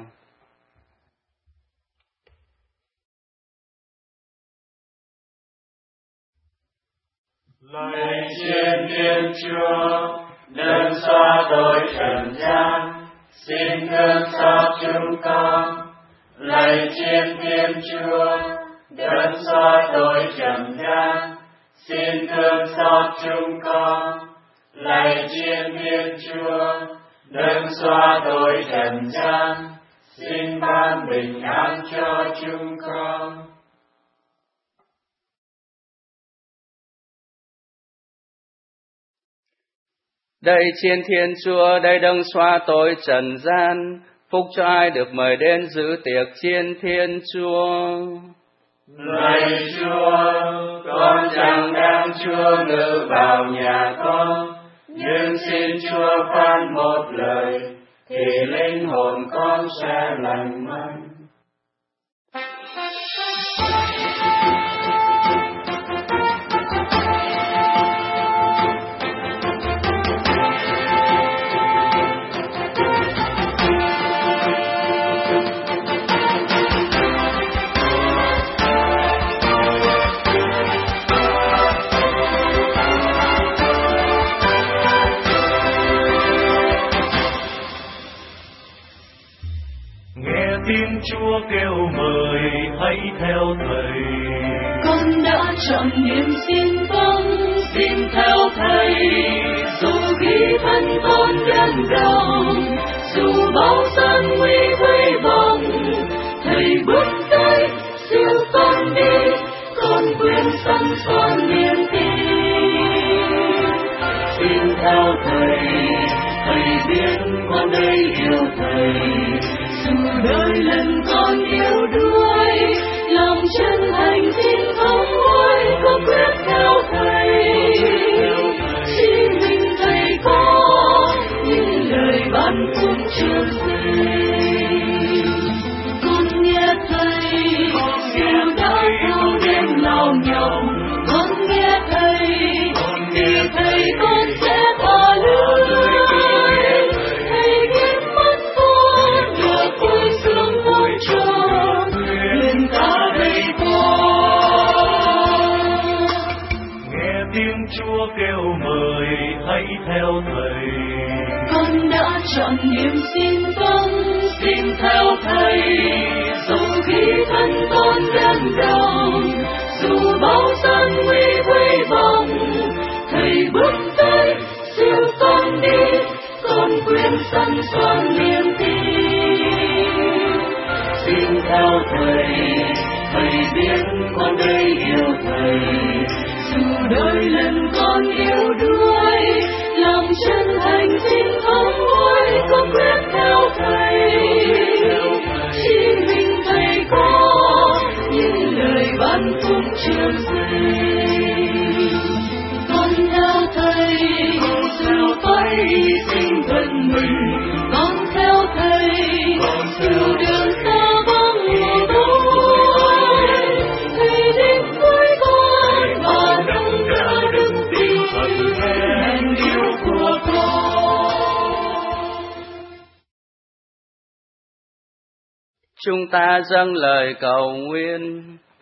Lạy Thiên Thiên Chúa, đấng xóa tội trần gian, xin thương xót chúng con. Lạy Thiên Thiên Chúa, đấng xóa tội trần gian, xin thương xót chúng con. Lạy Thiên Thiên Chúa, đấng xóa tội trần gian, xin ban bình an cho chúng con. Đây Thiên Thiên Chúa, đây đấng xóa tội trần gian, phúc cho ai được mời đến dự tiệc Thiên Thiên Chúa. Lạy Chúa, con chẳng đáng Chúa ngự vào nhà con, nhưng xin Chúa phán một lời, thì linh hồn con sẽ lành mạnh. Tiếng Chúa kêu mời hãy theo Thầy. Con đã chọn niềm xin vâng, xin theo Thầy. Dù khi thân con đơn đồng, dù bao gian nguy vây vòng, Thầy bước tới siêu con đi, con quyền sẵn son niềm tin. Xin theo Thầy, Thầy biết con đây yêu Thầy. Dù đời lần con yêu đuối, lòng chân thành xin không nguôi, có quyết theo Thầy. Chỉ mình Thầy có những lời ban phúc chưa gì. Con nghe Thầy, dù đã thâu đêm lao nhọc, con nghe Thầy, vì Thầy con sẽ thỏa lưới. Chúa kêu mời hãy theo Thầy. Con đã chọn niềm xin vâng, xin theo Thầy. Dù khi thân con đơn đồng, dù bao gian nguy vây vòng, Thầy bước tới siêu con đi, con quyền sẵn son niềm tin. Xin theo Thầy, Thầy biết con đây yêu Thầy. Dù đôi lần con yêu đuối, lòng chân thành xin không nguôi, có quyết theo Thầy. Chỉ mình Thầy có những lời ban phúc chưa gì. Con theo Thầy, dù phải hy sinh thân mình, con theo Thầy, dù đường xa vắng mùa tối, Thầy đến với con và nâng đỡ đức tin hèn yêu của con. Chúng ta dâng lời cầu nguyện.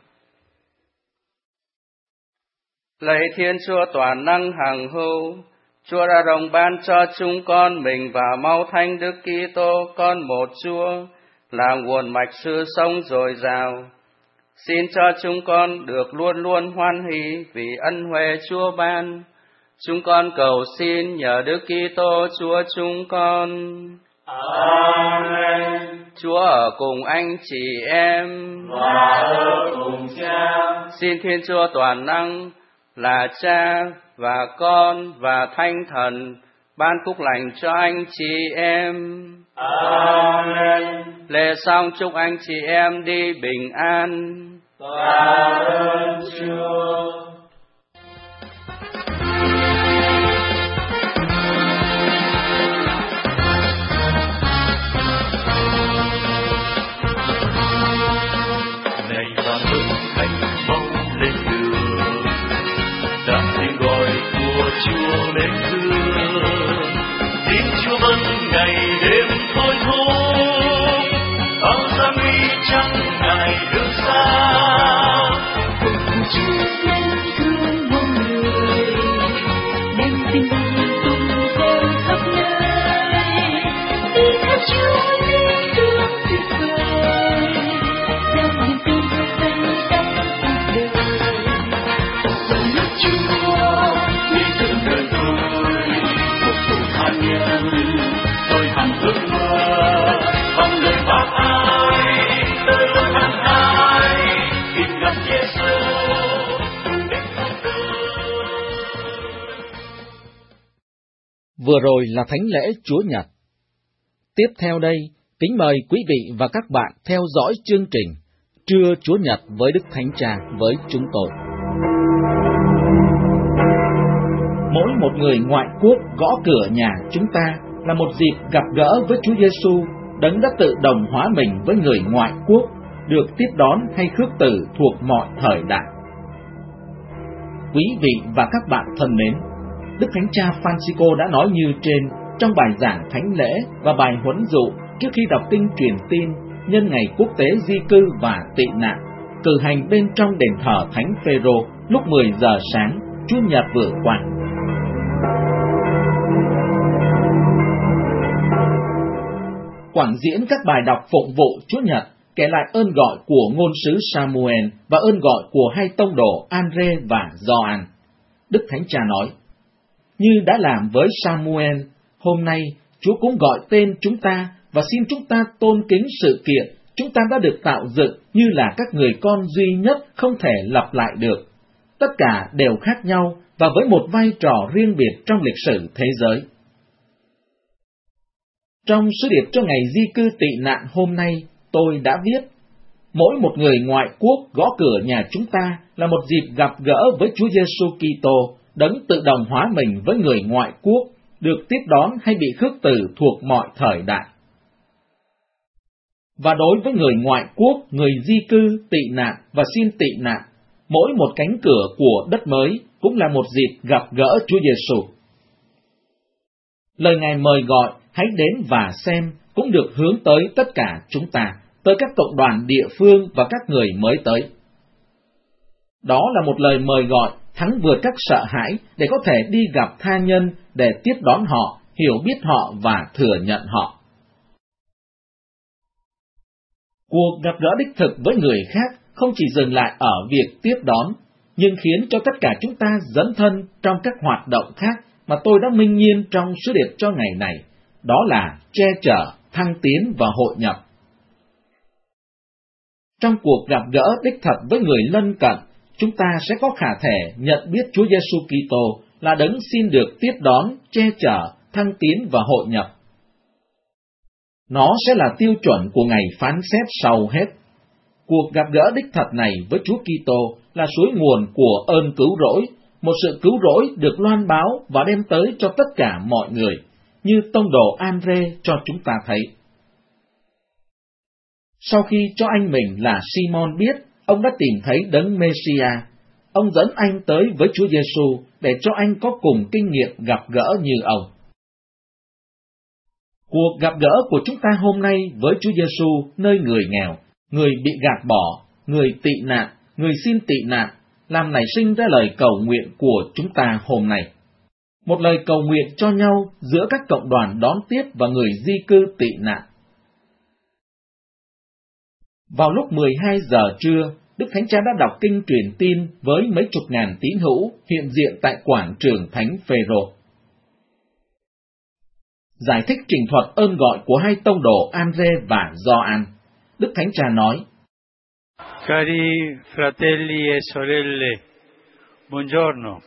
Lạy Thiên Chúa toàn năng hằng hữu, Chúa đã đồng ban cho chúng con mình và máu Thánh Đức Kitô, con một Chúa, là nguồn mạch sự sống dồi dào. Xin cho chúng con được luôn luôn hoan hỷ vì ân huệ Chúa ban. Chúng con cầu xin nhờ Đức Kitô Chúa chúng con. Amen. Chúa ở cùng anh chị em và ở cùng Cha. Xin Thiên Chúa toàn năng là Cha và Con và Thánh Thần ban phúc lành cho anh chị em. Amen. Lễ xong chúc anh chị em đi bình an. Tạ ơn Chúa. Này vàng hương khách mau lên đường, đã tiếng gọi của Chúa lên thương. Tiếng Chúa vẫn ngày đêm thôi thúc, bao gian nguy chẳng ngại đường xa. Chúa lên thương muôn người, đem tin mừng tung theo khắp nơi. Đi theo Chúa lên đường tuyệt vời, gieo niềm tin vơi vây trong cuộc đời. Dòng nước Chúa đi từng đời tôi, phục vụ tha nhân tôi hằng ước mơ. Bằng lời bác ai tôi luôn hằng ai tìm gặp Giêsu. Vừa rồi là thánh lễ Chúa Nhật. Tiếp theo đây, kính mời quý vị và các bạn theo dõi chương trình Trưa Chúa Nhật với Đức Thánh Cha với chúng tôi. Mỗi một người ngoại quốc gõ cửa nhà chúng ta là một dịp gặp gỡ với Chúa Giêsu, đấng đã tự đồng hóa mình với người ngoại quốc, được tiếp đón hay khước từ thuộc mọi thời đại. Quý vị và các bạn thân mến, Đức Thánh Cha Francisco đã nói như trên trong bài giảng thánh lễ và bài huấn dụ trước khi đọc kinh truyền tin nhân ngày quốc tế di cư và tị nạn, cử hành bên trong đền thờ Thánh Phêrô lúc mười giờ sáng Chủ nhật vừa qua. Quảng diễn các bài đọc phụng vụ Chúa Nhật kể lại ơn gọi của ngôn sứ Samuel và ơn gọi của hai tông đồ Andre và Gioan. Đức Thánh Cha nói: như đã làm với Samuel, hôm nay Chúa cũng gọi tên chúng ta và xin chúng ta tôn kính sự kiện chúng ta đã được tạo dựng như là các người con duy nhất không thể lặp lại được. Tất cả đều khác nhau và với một vai trò riêng biệt trong lịch sử thế giới. Trong sứ điệp cho ngày di cư tị nạn hôm nay, tôi đã viết: mỗi một người ngoại quốc gõ cửa nhà chúng ta là một dịp gặp gỡ với Chúa Giêsu Kitô, đấng tự đồng hóa mình với người ngoại quốc, được tiếp đón hay bị khước từ thuộc mọi thời đại. Và đối với người ngoại quốc, người di cư, tị nạn và xin tị nạn, mỗi một cánh cửa của đất mới cũng là một dịp gặp gỡ Chúa Giêsu. Lời Ngài mời gọi hãy đến và xem cũng được hướng tới tất cả chúng ta, tới các cộng đoàn địa phương và các người mới tới. Đó là một lời mời gọi thắng vượt các sợ hãi để có thể đi gặp tha nhân, để tiếp đón họ, hiểu biết họ và thừa nhận họ. Cuộc gặp gỡ đích thực với người khác không chỉ dừng lại ở việc tiếp đón, nhưng khiến cho tất cả chúng ta dấn thân trong các hoạt động khác mà tôi đã minh nhiên trong sứ điệp cho ngày này, đó là che chở, thăng tiến và hội nhập. Trong cuộc gặp gỡ đích thật với người lân cận, chúng ta sẽ có khả thể nhận biết Chúa Giêsu Kitô là đấng xin được tiếp đón, che chở, thăng tiến và hội nhập. Nó sẽ là tiêu chuẩn của ngày phán xét sau hết. Cuộc gặp gỡ đích thật này với Chúa Kitô là suối nguồn của ơn cứu rỗi, một sự cứu rỗi được loan báo và đem tới cho tất cả mọi người, như tông đồ Andre cho chúng ta thấy. Sau khi cho anh mình là Simon biết ông đã tìm thấy đấng Mêsia, ông dẫn anh tới với Chúa Giêsu để cho anh có cùng kinh nghiệm gặp gỡ như ông. Cuộc gặp gỡ của chúng ta hôm nay với Chúa Giêsu nơi người nghèo, người bị gạt bỏ, người tị nạn, người xin tị nạn, làm nảy sinh ra lời cầu nguyện của chúng ta hôm nay. Một lời cầu nguyện cho nhau giữa các cộng đoàn đón tiếp và người di cư tị nạn. Vào lúc mười hai giờ trưa, Đức Thánh Cha đã đọc kinh truyền tin với mấy chục ngàn tín hữu hiện diện tại quảng trường Thánh Phêrô. Giải thích trình thuật ơn gọi của hai tông đồ Andre và Gioan, Đức Thánh Cha nói: Cari fratelli e sorelle, buongiorno.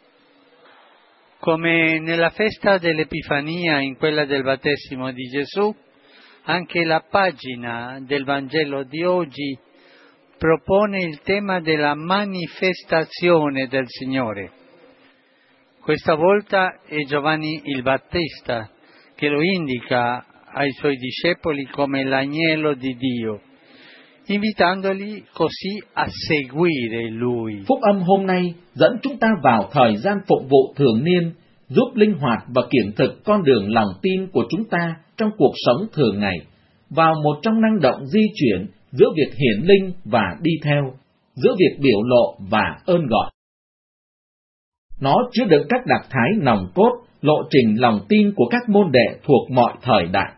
Come nella festa dell'Epifania, in quella del battesimo di Gesù, anche la pagina del Vangelo di oggi propone il tema della manifestazione del Signore. Questa volta è Giovanni il Battista che lo indica ai suoi discepoli come l'agnello di Dio, invitandoli così a seguire Lui. Phúc âm hôm nay dẫn chúng ta vào thời gian phụng vụ thường niên, giúp linh hoạt và kiểm thực con đường lòng tin của chúng ta trong cuộc sống thường ngày, vào một trong năng động di chuyển giữa việc hiển linh và đi theo, giữa việc biểu lộ và ơn gọi. Nó chứa đựng các đặc thái nòng cốt, lộ trình lòng tin của các môn đệ thuộc mọi thời đại.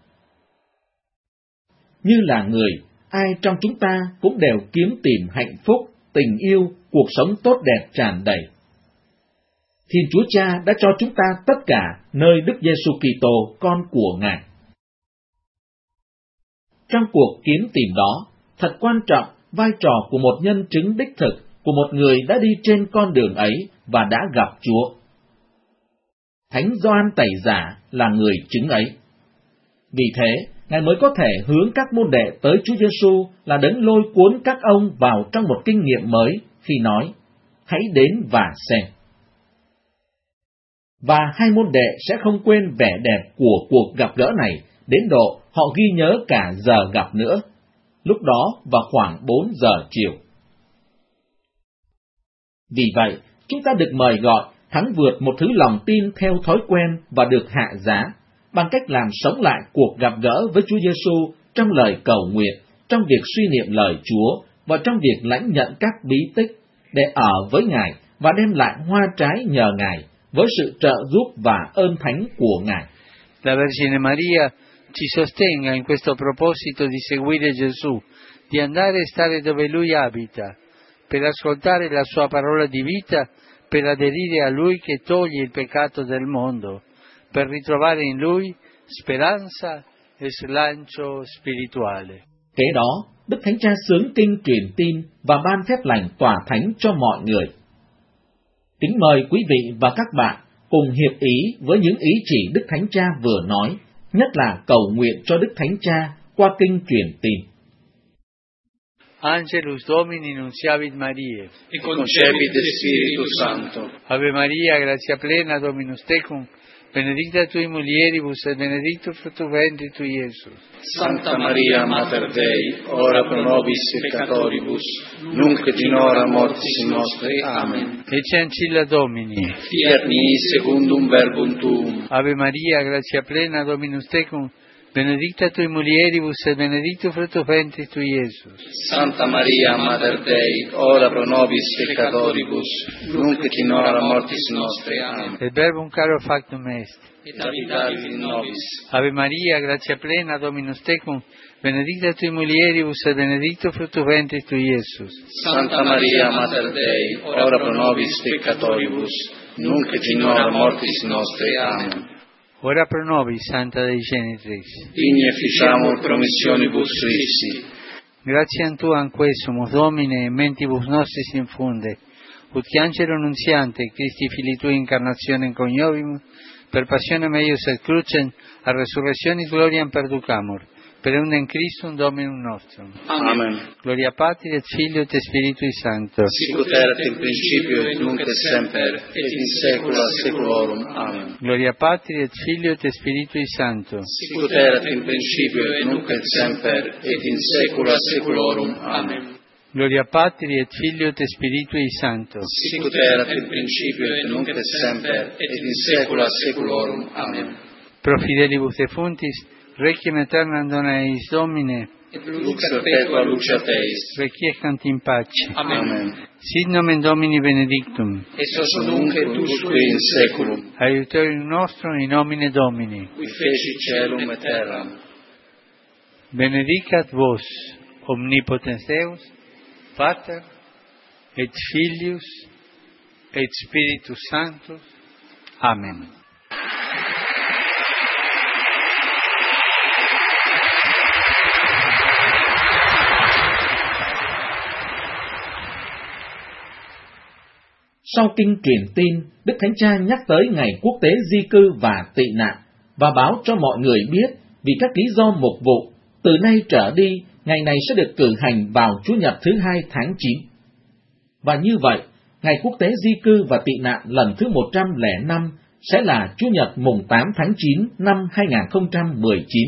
Như là người, ai trong chúng ta cũng đều kiếm tìm hạnh phúc, tình yêu, cuộc sống tốt đẹp tràn đầy. Thiên Chúa Cha đã cho chúng ta tất cả nơi Đức Giêsu Kitô, con của Ngài. Trong cuộc kiếm tìm đó, thật quan trọng vai trò của một nhân chứng đích thực, của một người đã đi trên con đường ấy và đã gặp Chúa. Thánh Gioan Tẩy Giả là người chứng ấy. Vì thế, Ngài mới có thể hướng các môn đệ tới Chúa Giêsu là đấng lôi cuốn các ông vào trong một kinh nghiệm mới khi nói: hãy đến và xem. Và hai môn đệ sẽ không quên vẻ đẹp của cuộc gặp gỡ này, đến độ họ ghi nhớ cả giờ gặp nữa, lúc đó vào khoảng bốn giờ chiều. Vì vậy, chúng ta được mời gọi thắng vượt một thứ lòng tin theo thói quen và được hạ giá, bằng cách làm sống lại cuộc gặp gỡ với Chúa Giêsu trong lời cầu nguyện, trong việc suy niệm lời Chúa và trong việc lãnh nhận các bí tích, để ở với Ngài và đem lại hoa trái nhờ Ngài với sự trợ giúp và ơn thánh của Ngài. La Vergine Maria ci sostenga in questo proposito di seguire Gesù, di andare e stare dove Lui abita, per ascoltare la Sua parola di vita, per aderire a Lui che toglie il peccato del mondo, per ritrovare in Lui speranza e slancio spirituale. Kế đó, Đức Thánh Cha xướng kinh truyền tin và ban phép lành tỏa thánh cho mọi người. Kính mời quý vị và các bạn cùng hiệp ý với những ý chỉ Đức Thánh Cha vừa nói, nhất là cầu nguyện cho Đức Thánh Cha qua kinh truyền tin. Angelus Domini nunciavit Mariae, e concepit Spiritus Sancto. Ave Maria, gratia plena, Dominus tecum, benedicta tui mulieribus et benedictus fructus ventris tui, Iesus. Santa Maria, Mater Dei, ora pro nobis peccatoribus, nunc et in hora mortis nostre. Amen. Ecce ancilla Domini. Fiat mi secundum verbum tuum. Ave Maria, gratia plena, Dominus tecum, benedicta tui mulieribus et benedictus fructus ventris tui, Iesus. Santa Maria, Mater Dei, ora pro nobis peccatoribus, nunc et in hora mortis nostre. Amen. Et verbum caro factum est. Et habitavit in nobis. Ave Maria, gratia plena, Dominus tecum, benedicta tui mulieribus et benedictus fructus ventris tui, Iesus. Santa Maria, Mater Dei, ora pro nobis peccatoribus, nunc et in hora mortis nostre. Amen. Ora pro nobis, Santa Dei Genitrix. Digne ficiamur promissionibus Christi. Gratiam Tuam quesumus, Domine, mentibus nostris infunde, ut che angelo nunziante, Christi Filii Tui incarnationem coniovimus, per passionem eius et crucem, a resurrectionis gloriam perducamur, per eundem Christum Dominum nostrum. Amen. Gloria Patri et Filio et Spiritui Sancto. Sicut erat in principio et nunc et semper, et in saecula saeculorum. Amen. Gloria Patri et Filio et Spiritui Sancto. Sicut erat in principio et nunc et semper, et in saecula saeculorum. Amen. Gloria Patri et Filio et Spiritui Sancto. Sicut erat in principio et nunc et semper, et in saecula saeculorum. Amen. Pro fidelibus defuntis, requiem aeternam dona eis Domine, et lux perpetua luceat eis. Requiescant in pace. Amen. Sit nomen Domini benedictum. Ex nunc et usque in saeculum. Aiutorium nostrum in nomine Domini. Qui feci caelum et terram. Benedicat vos, omnipotens Deus, Pater, et Filius, et Spiritus Sanctus. Amen. Sau kinh truyền tin, Đức Thánh Cha nhắc tới ngày quốc tế di cư và tị nạn, và báo cho mọi người biết vì các lý do mục vụ, từ nay trở đi, ngày này sẽ được cử hành vào Chủ nhật thứ hai tháng chín. Và như vậy, ngày quốc tế di cư và tị nạn lần thứ một trăm lẻ năm sẽ là Chủ nhật mùng tám tháng chín năm hai nghìn không trăm mười chín.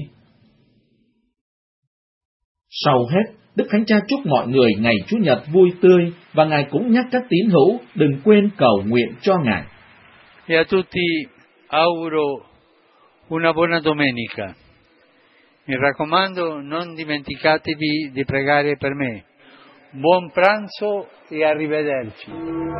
Sau hết, Đức Thánh Cha chúc mọi người ngày Chủ nhật vui tươi, và Ngài cũng nhắc các tín hữu đừng quên cầu nguyện cho Ngài. E a tutti auguro una buona domenica. Mi raccomando, non dimenticatevi di pregare per me. Buon pranzo e arrivederci.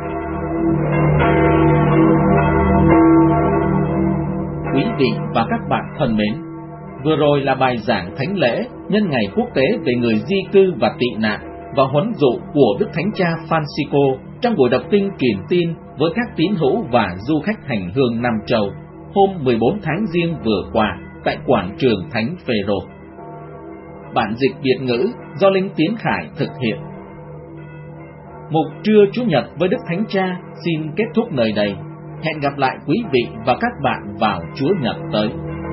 Quý vị và các bạn thân mến, vừa rồi là bài giảng thánh lễ nhân ngày quốc tế về người di cư và tị nạn và huấn dụ của Đức Thánh Cha Francisco trong buổi đọc kinh truyền tin với các tín hữu và du khách hành hương Nam Châu hôm mười bốn tháng Giêng vừa qua tại quảng trường Thánh Phêrô. Bản dịch Việt ngữ do Linh Tiến Khải thực hiện. Mục trưa Chủ nhật với Đức Thánh Cha xin kết thúc nơi đây. Hẹn gặp lại quý vị và các bạn vào Chúa Nhật tới.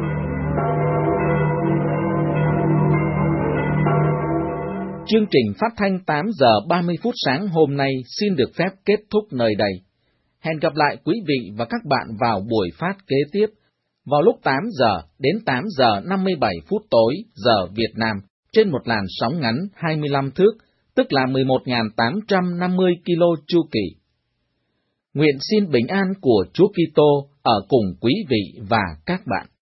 Chương trình phát thanh tám giờ ba mươi phút sáng hôm nay xin được phép kết thúc nơi đây. Hẹn gặp lại quý vị và các bạn vào buổi phát kế tiếp vào lúc tám giờ đến tám giờ năm mươi bảy phút tối giờ Việt Nam trên một làn sóng ngắn hai mươi lăm thước, tức là mười một nghìn tám trăm năm mươi ki lô chu kỳ. Nguyện xin bình an của Chúa Kitô ở cùng quý vị và các bạn.